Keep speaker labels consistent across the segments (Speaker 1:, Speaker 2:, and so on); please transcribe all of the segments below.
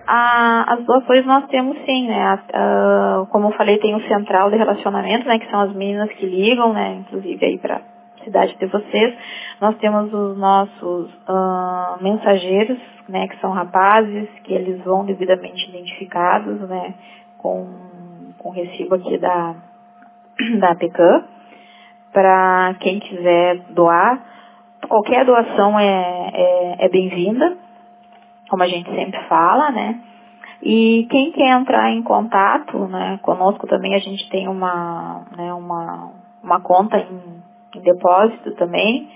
Speaker 1: As doações nós temos sim, né? Como eu falei, tem o central de relacionamento, né? Que são as meninas que ligam, né? Inclusive aí para a cidade de vocês. Nós temos os nossos mensageiros, né? Que são rapazes, que eles vão devidamente identificados, né? Com recibo aqui da APECAM, para quem quiser doar. Qualquer doação é bem-vinda, como a gente sempre fala, né? E quem quer entrar em contato, né, conosco também, a gente tem uma conta em depósito também.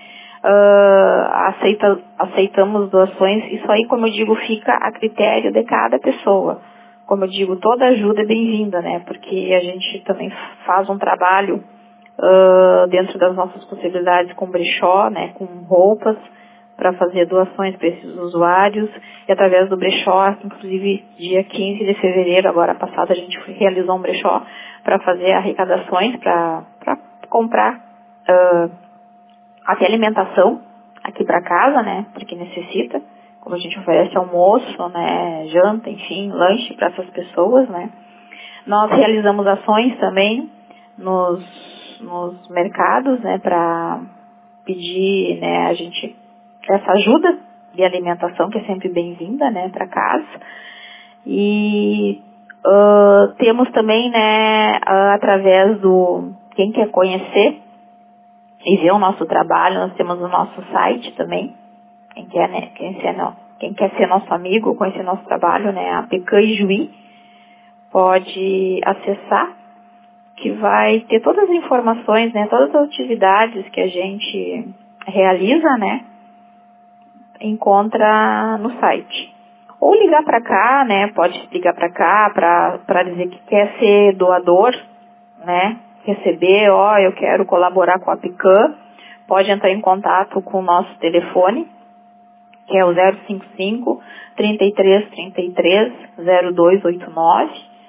Speaker 1: Aceitamos doações. Isso aí, como eu digo, fica a critério de cada pessoa. Como eu digo, toda ajuda é bem-vinda, né? Porque a gente também faz um trabalho dentro das nossas possibilidades com brechó, né? Com roupas, para fazer doações para esses usuários, e através do brechó, inclusive dia 15 de fevereiro, agora passado, a gente realizou um brechó para fazer arrecadações, para comprar até alimentação aqui para casa, né, porque necessita, como a gente oferece almoço, né, janta, enfim, lanche para essas pessoas, né. Nós realizamos ações também nos mercados, né, para pedir, né, a gente essa ajuda de alimentação, que é sempre bem-vinda, né, para casa. E temos também, né, através quem quer conhecer e ver o nosso trabalho, nós temos o nosso site também. Quem quer ser nosso amigo, conhecer nosso trabalho, né, a APECAM Ijuí, pode acessar, que vai ter todas as informações, né, todas as atividades que a gente realiza, né, encontra no site. Ou ligar para cá, né? Pode ligar para cá para dizer que quer ser doador, né? Receber, eu quero colaborar com a APECAM. Pode entrar em contato com o nosso telefone, que é o 055 3333 0289.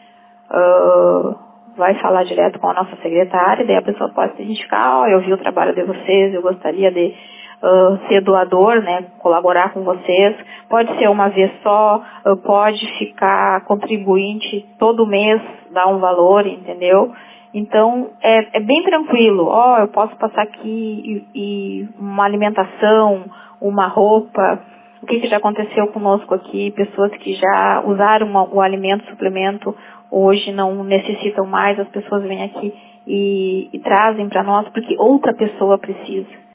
Speaker 1: Vai falar direto com a nossa secretária, daí a pessoa pode se identificar, eu vi o trabalho de vocês, eu gostaria de ser doador, né, colaborar com vocês. Pode ser uma vez só, pode ficar contribuinte todo mês, dar um valor, entendeu? Então, é bem tranquilo. Eu posso passar aqui e uma alimentação, uma roupa. O que já aconteceu conosco aqui? Pessoas que já usaram o alimento, suplemento, hoje não necessitam mais. As pessoas vêm aqui e trazem para nós porque outra pessoa precisa.